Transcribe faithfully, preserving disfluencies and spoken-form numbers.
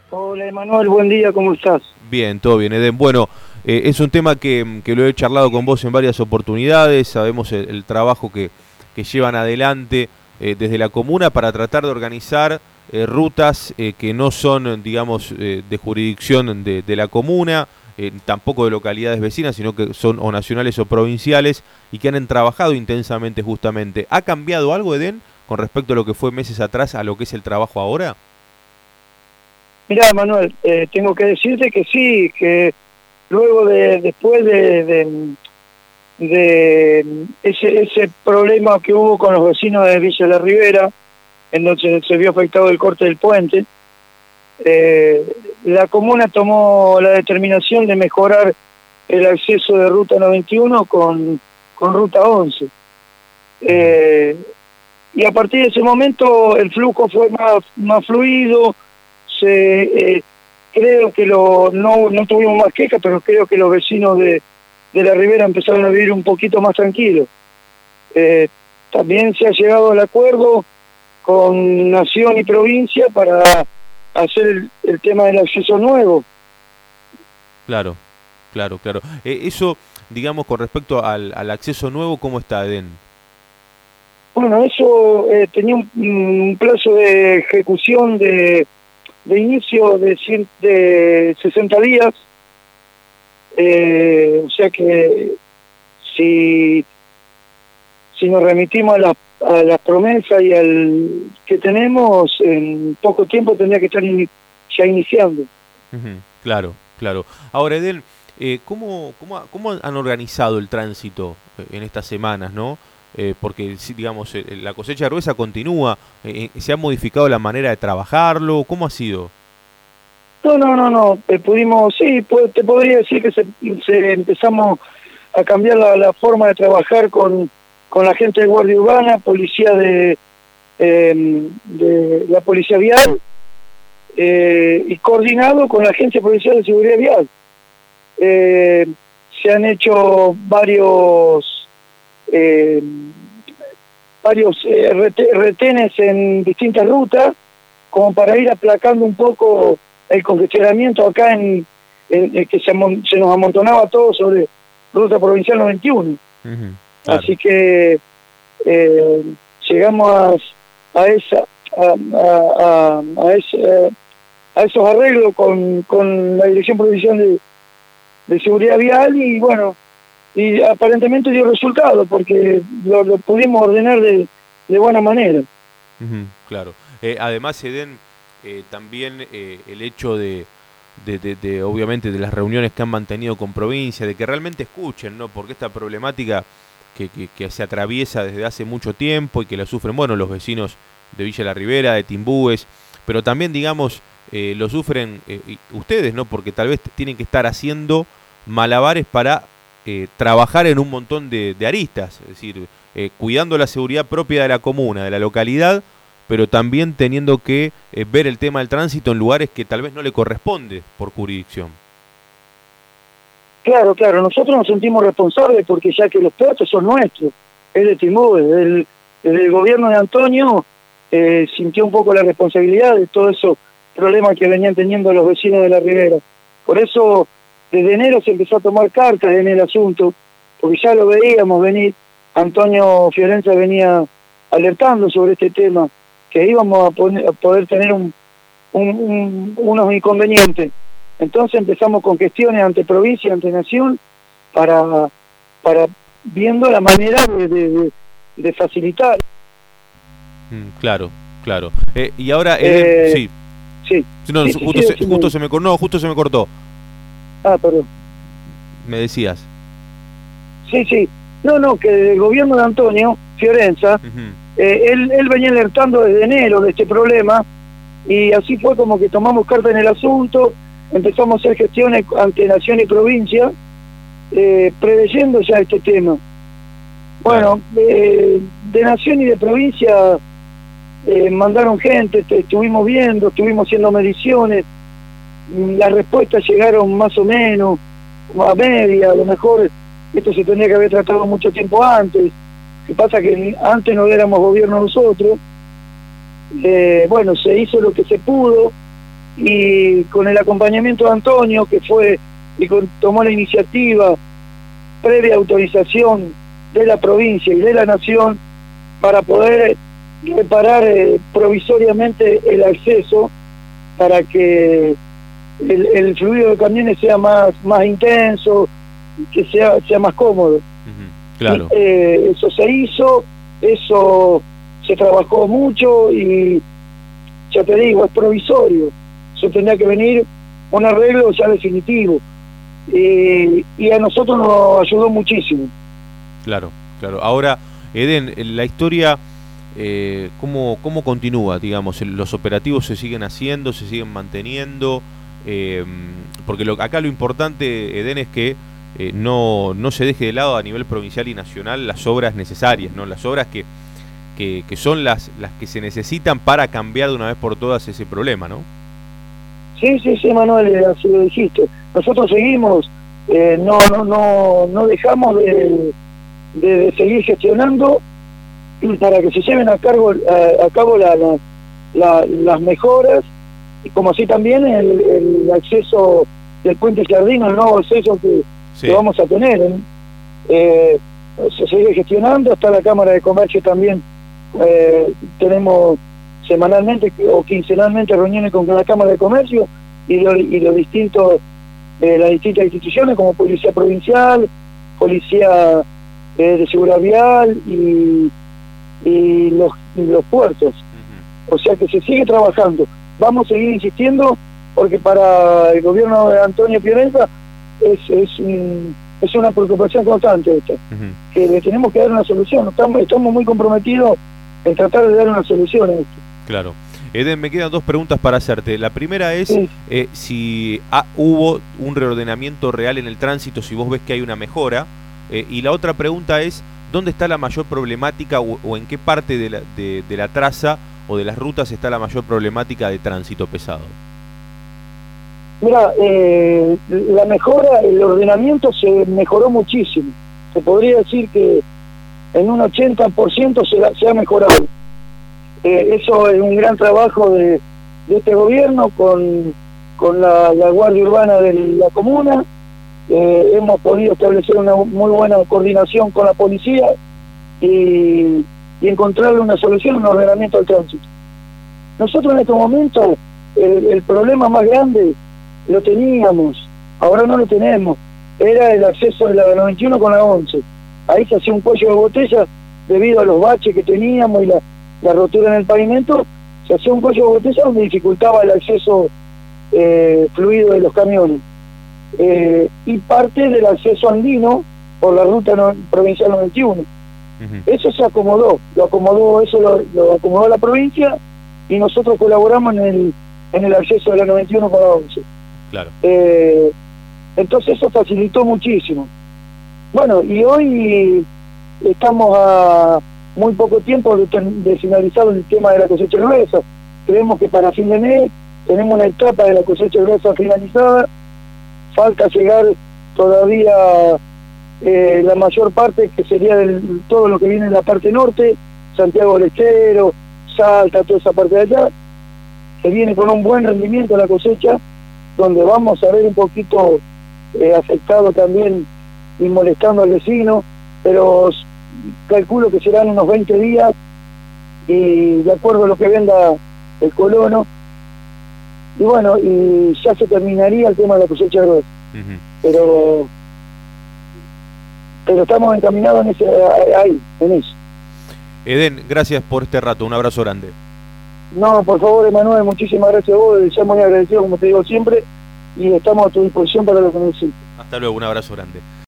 Hola Emanuel, buen día, ¿cómo estás? Bien, todo bien, Eden. Bueno, eh, es un tema que, que lo he charlado con vos en varias oportunidades, sabemos el, el trabajo que, que llevan adelante eh, desde la comuna para tratar de organizar eh, rutas eh, que no son, digamos, eh, de jurisdicción de, de la comuna, eh, tampoco de localidades vecinas, sino que son o nacionales o provinciales y que han trabajado intensamente justamente. ¿Ha cambiado algo, Eden, con respecto a lo que fue meses atrás a lo que es el trabajo ahora? Mirá, Manuel, eh, tengo que decirte que sí, que luego de, después de, de, de ese, ese problema que hubo con los vecinos de Villa La Ribera, en donde se vio afectado el corte del puente, eh, la comuna tomó la determinación de mejorar el acceso de Ruta noventa y uno con, con Ruta once. Eh, y a partir de ese momento el flujo fue más, más fluido. Se, eh, creo que lo, no, no tuvimos más quejas, pero creo que los vecinos de, de la Ribera empezaron a vivir un poquito más tranquilos. Eh, también se ha llegado al acuerdo con Nación y provincia para hacer el, el tema del acceso nuevo. Claro, claro, claro. Eh, eso, digamos, con respecto al, al acceso nuevo, ¿cómo está, Eden? Bueno, eso eh, tenía un, un plazo de ejecución de de inicio de, cien, de sesenta días, eh, o sea que si, si nos remitimos a las a la promesas y al que tenemos, en poco tiempo tendría que estar in, ya iniciando. Uh-huh, claro, claro. Ahora, Eden, eh, ¿cómo, cómo, ¿cómo han organizado el tránsito en estas semanas, no? Eh, porque, digamos, eh, la cosecha gruesa continúa, eh, ¿se ha modificado la manera de trabajarlo? ¿Cómo ha sido? No, no, no, no, eh, pudimos, sí, pues, te podría decir que se, se empezamos a cambiar la, la forma de trabajar con, con la gente de Guardia Urbana, policía de, eh, de la Policía Vial, eh, y coordinado con la Agencia Provincial de Seguridad Vial. Eh, se han hecho varios... Eh, varios eh, retenes en distintas rutas como para ir aplacando un poco el congestionamiento acá en, en, en que se, se nos amontonaba todo sobre ruta provincial noventa y uno. Uh-huh, claro. Así que eh, llegamos a, a esa a, a, a, a, ese, a esos arreglos con, con la Dirección Provincial de, de Seguridad Vial y bueno, y aparentemente dio resultado porque lo, lo pudimos ordenar de, de buena manera. Uh-huh, claro. Eh, además, Eden, eh, también eh, el hecho de, de, de, de, obviamente, de las reuniones que han mantenido con provincia, de que realmente escuchen, ¿no? Porque esta problemática que, que, que se atraviesa desde hace mucho tiempo y que la sufren, bueno, los vecinos de Villa La Ribera, de Timbúes, pero también, digamos, eh, lo sufren eh, ustedes, ¿no? Porque tal vez tienen que estar haciendo malabares para Eh, trabajar en un montón de, de aristas, es decir, eh, cuidando la seguridad propia de la comuna, de la localidad, pero también teniendo que eh, ver el tema del tránsito en lugares que tal vez no le corresponde por jurisdicción. Claro, claro, nosotros nos sentimos responsables porque ya que los puertos son nuestros, es de Timbúes, el, el gobierno de Antonio eh, sintió un poco la responsabilidad de todos esos problemas que venían teniendo los vecinos de la Ribera. Por eso desde enero se empezó a tomar cartas en el asunto, porque ya lo veíamos venir. Antonio Fiorenza venía alertando sobre este tema, que íbamos a, poner, a poder tener un, un, un, unos inconvenientes. Entonces empezamos con gestiones ante provincia, ante nación, para, para viendo la manera de, de, de facilitar. Mm, claro, claro. Eh, y ahora, eh, eh, sí. Sí. No, sí, justo, sí, se, sí, justo sí. se me no, justo se me cortó. Ah, perdón. Me decías. Sí, sí. No, no, que el gobierno de Antonio Fiorenza, uh-huh. eh, él, él venía alertando desde enero de este problema y así fue como que tomamos carta en el asunto, empezamos a hacer gestiones ante nación y provincia, eh, preveyendo ya este tema. Bueno, claro. eh, de nación y de provincia eh, mandaron gente, estuvimos viendo, estuvimos haciendo mediciones, las respuestas llegaron más o menos a media, a lo mejor esto se tendría que haber tratado mucho tiempo antes. Lo que pasa que antes no éramos gobierno nosotros. Eh, bueno, se hizo lo que se pudo, y con el acompañamiento de Antonio, que fue y con, tomó la iniciativa previa autorización de la provincia y de la nación para poder reparar eh, provisoriamente el acceso para que el, el fluido de camiones sea más, más intenso, que sea, sea más cómodo. Uh-huh. Claro. Y, eh, eso se hizo, eso se trabajó mucho y ya te digo, es provisorio. Eso tendría que venir un arreglo ya definitivo. Eh, y a nosotros nos ayudó muchísimo. Claro, claro. Ahora, Eden, la historia, eh, ¿cómo, cómo continúa? Digamos, los operativos se siguen haciendo, se siguen manteniendo, eh, porque lo, acá lo importante, Eden, es que eh, no, no se deje de lado a nivel provincial y nacional las obras necesarias, ¿no? Las obras que, que, que son las, las que se necesitan para cambiar de una vez por todas ese problema, ¿no? Sí, sí, sí, Manuel, así lo dijiste. Nosotros seguimos, eh, no, no, no, no dejamos de, de, de seguir gestionando para que se lleven a cargo a, a cabo la, la, la, las mejoras, y como así también el, el acceso del puente Jardín, el nuevo acceso que, sí. que vamos a tener. ¿eh? Eh, se sigue gestionando, está la Cámara de Comercio también, eh, tenemos semanalmente o quincenalmente reuniones con la Cámara de Comercio y, lo, y los distintos eh, las distintas instituciones como Policía Provincial, Policía eh, de Seguridad Vial y, y, los, y los puertos. Uh-huh. O sea que se sigue trabajando. Vamos a seguir insistiendo porque para el gobierno de Antonio Piolenza es, es, un, es una preocupación constante esta, uh-huh. que le tenemos que dar una solución. Estamos, estamos muy comprometidos en tratar de dar una solución a esto. Claro. Eden, me quedan dos preguntas para hacerte. La primera es sí. eh, si ha, hubo un reordenamiento real en el tránsito, si vos ves que hay una mejora. Eh, y la otra pregunta es, ¿dónde está la mayor problemática o, o en qué parte de la, de, de la traza o de las rutas está la mayor problemática de tránsito pesado? Mira, eh, la mejora, el ordenamiento se mejoró muchísimo. Se podría decir que en un ochenta por ciento se, se ha mejorado. Eh, eso es un gran trabajo de, de este gobierno con, con la, la Guardia Urbana de la comuna. Eh, hemos podido establecer una muy buena coordinación con la policía y, y encontrarle una solución, un ordenamiento al tránsito. Nosotros en estos momentos el, el problema más grande lo teníamos, ahora no lo tenemos, era el acceso de la noventa y uno con la once. Ahí se hacía un cuello de botella debido a los baches que teníamos y la la rotura en el pavimento, se hacía un cuello de botella donde dificultaba el acceso eh, fluido de los camiones. Eh, y parte del acceso andino por la ruta no, provincial noventa y uno. Uh-huh. Eso se acomodó, lo acomodó, eso lo, lo acomodó la provincia y nosotros colaboramos en el, en el acceso de la noventa y uno con la once. Claro. Eh, entonces eso facilitó muchísimo. Bueno, y hoy estamos a muy poco tiempo de, de finalizar el tema de la cosecha gruesa. Creemos que para fin de mes tenemos una etapa de la cosecha gruesa finalizada. Falta llegar todavía eh, la mayor parte, que sería del, todo lo que viene en la parte norte, Santiago del Estero, Salta, toda esa parte de allá, que viene con un buen rendimiento la cosecha, donde vamos a ver un poquito eh, afectado también y molestando al vecino, pero calculo que serán unos veinte días y de acuerdo a lo que venda el colono, y bueno, y ya se terminaría el tema de la cosecha gruesa. Uh-huh. pero pero estamos encaminados en ese, ahí, en eso. Eden, gracias por este rato, un abrazo grande. No, por favor, Emanuel, muchísimas gracias a vos, ya muy agradecido, como te digo siempre, y estamos a tu disposición para lo que necesites. Hasta luego, un abrazo grande.